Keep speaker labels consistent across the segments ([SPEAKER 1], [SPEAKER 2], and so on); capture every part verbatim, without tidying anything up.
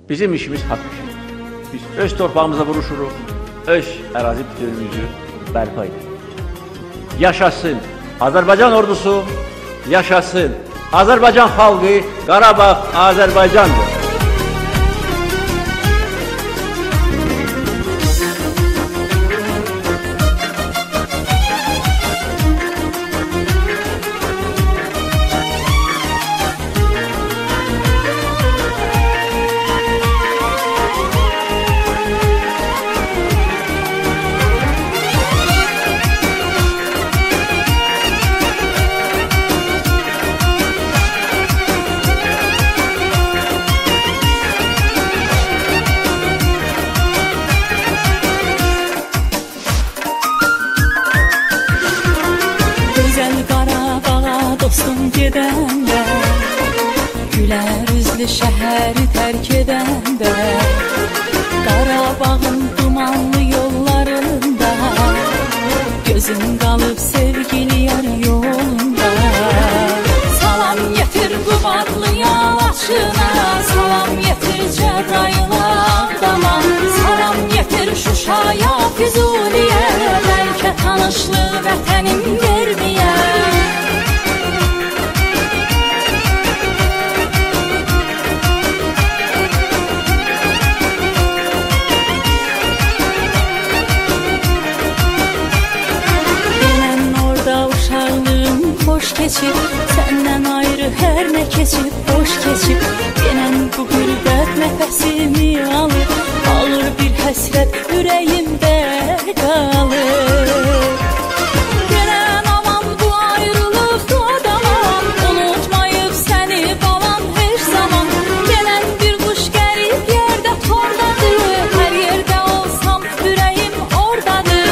[SPEAKER 1] Bizim işimiz haqq işidir. Biz öz torpağımıza vuruşuruq, öz ərazi bütünlüyümüzü bərpa edirik. Yaşasın Azərbaycan ordusu, yaşasın Azərbaycan xalqı, Qarabağ Azərbaycandır.
[SPEAKER 2] Dostum gedəndə, gülər üzlü şəhəri tərk edəndə, Qarabağın dumanlı yollarında, gözüm qalıb sevgili yar yolunda. Salam yetir Qubarlı yalaçına, salam yetir Cəbrayıla Ağdama, salam yetir Şuşaya, Füzuliyə, bəlkə tanışlı vətənim yermiyə. Hoş keçib, səndən ayrı hər nə keçib, hoş keçib. Yenən bu qürbət nəfəsimi alır, alır bir həsrət ürəyimdə qalır. Yenən aman bu ayrılıq adamam, unutmayıb səni balam heç zaman. Yenən bir quş qərib yerdə tordadır, hər yerdə olsam ürəyim ordadır.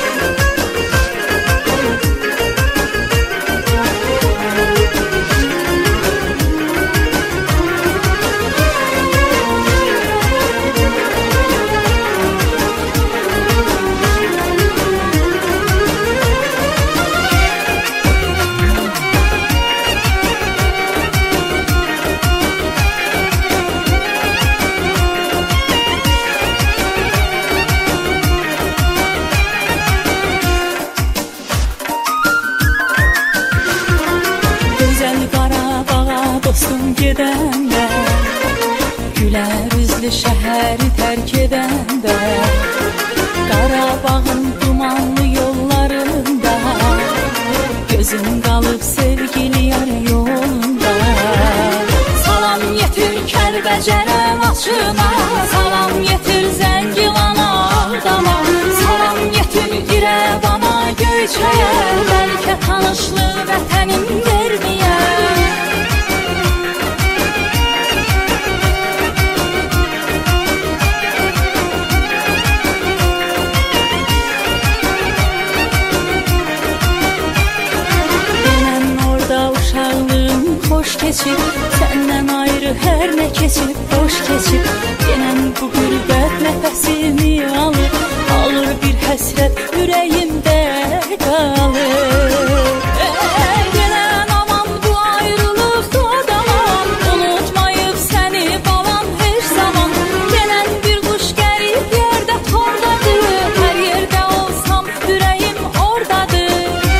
[SPEAKER 2] Dostum gedəndə, gülər üzlü şəhəri tərk edəndə, Qarabağın dumanlı yollarında, gözüm qalıb sevgili yar yolunda. Salam yetir Kəlbəcərə Laçına, salam yetir Zəngilana Ağdama, salam yetir İrəvana Göyçəyə, bəlkə tanışlı vətənim yermiyə. Hoş keçib, səndən ayrı hər nə keçib, hoş keçib. Yenən bu qürbət nəfəsimi alır, alır bir həsrət ürəyimdə qalır. Yenən aman bu ayrılıq adamam, unutmayıb səni balam heç zaman. Yenən bir quş qərib yerdə tordadır, hər yerdə olsam ürəyim ordadır.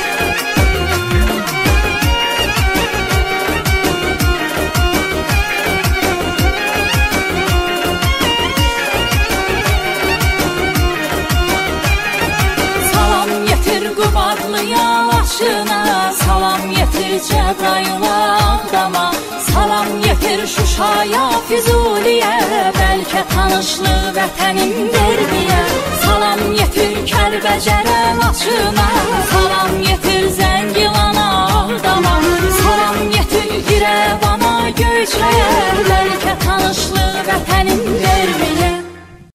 [SPEAKER 2] Qubarlı yalaçına, salam yetir Cəbrayıla Ağdama, salam yetir Şuşaya, Füzuliyə, bəlkə tanışlı vətənim vermiyə. Salam yetir Kəlbəcərə Laçına, salam yetir Zəngilana Ağdama, salam yetir İrəvana Göyçəyə,